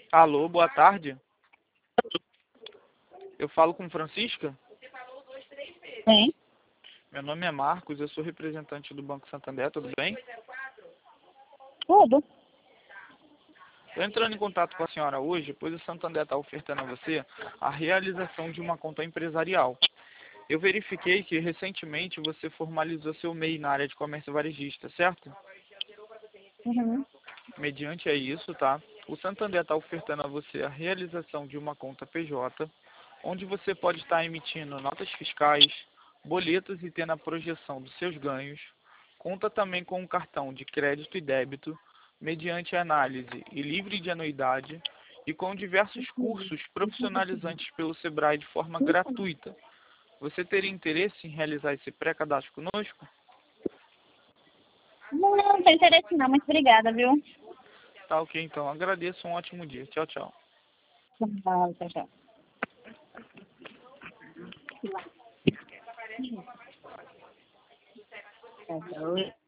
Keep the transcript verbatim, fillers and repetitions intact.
Alô, boa tarde. Eu falo com Francisca? Sim. Meu nome é Marcos, eu sou representante do Banco Santander, tudo bem? Tudo. Estou entrando em contato com a senhora hoje, pois o Santander está ofertando a você a realização de uma conta empresarial. Eu verifiquei que recentemente você formalizou seu M E I na área de comércio varejista, certo? Uhum. Mediante a isso, tá? O Santander está ofertando a você a realização de uma conta P J, onde você pode estar emitindo notas fiscais, boletos e tendo a projeção dos seus ganhos. Conta também com um cartão de crédito e débito, mediante análise e livre de anuidade, e com diversos cursos profissionalizantes pelo Sebrae de forma gratuita. Você teria interesse em realizar esse pré-cadastro conosco? Não, não tem interesse não. Muito obrigada, viu? Tá ok, então. Agradeço, um ótimo dia. Tchau, tchau. Tchau, tchau, tchau. Hello.